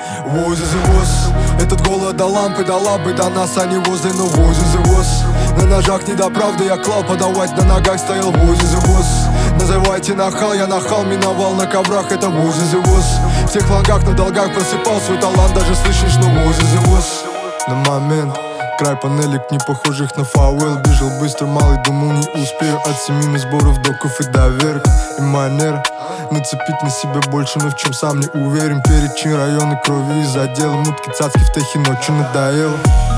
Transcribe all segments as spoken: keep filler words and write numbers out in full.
Возит завоз. Этот голод до лампы, дала бы до нас, а не возле, но возит завоз. На ножах не до правды, я клал подавать, на ногах стоял возит завоз. Называйте нахал, я нахал, миновал на коврах, это возит завоз. В тех флангах на долгах просыпал свой талант, даже слышишь, но возит завоз. На момент край панелек, не похожих на фауэл. Бежал быстро, малый, думал не успею. От семейных сборов, доков и доверк. И манер нацепить на себя больше, но в чем сам не уверен. Перечин районы крови из отдела. Мутки, цацки в техе, ночью надоело.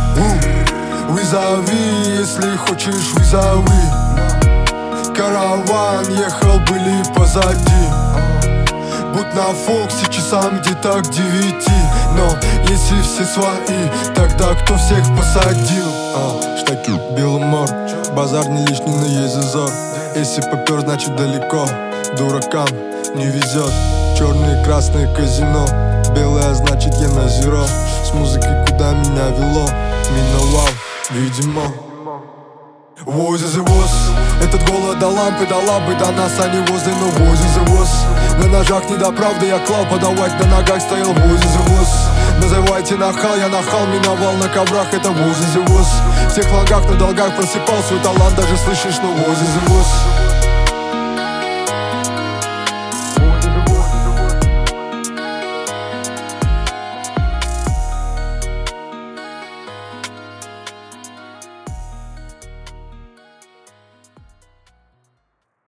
Вызови, если хочешь, вызови. Караван ехал, были позади. Будь на Фоксе часам где-то к девяти. Но если все свои, тогда кто всех посадил? а, Штаки, Беломор, базар не лишний, но есть зазор. Если попер, значит далеко. Дуракам не везет. Черные, красные казино. Белое, значит я на зеро. С музыкой куда меня вело. Миновал, видимо. Возит завоз. Этот голод до лампы, дала бы до нас, а не возле, но возит завоз. На ножах не до правды, я клал подавать, на ногах стоял возит завоз. Называйте нахал, я нахал, миновал на коврах, это возит завоз. В тех флангах на долгах просыпал свой талант, даже слышишь, но возит завоз.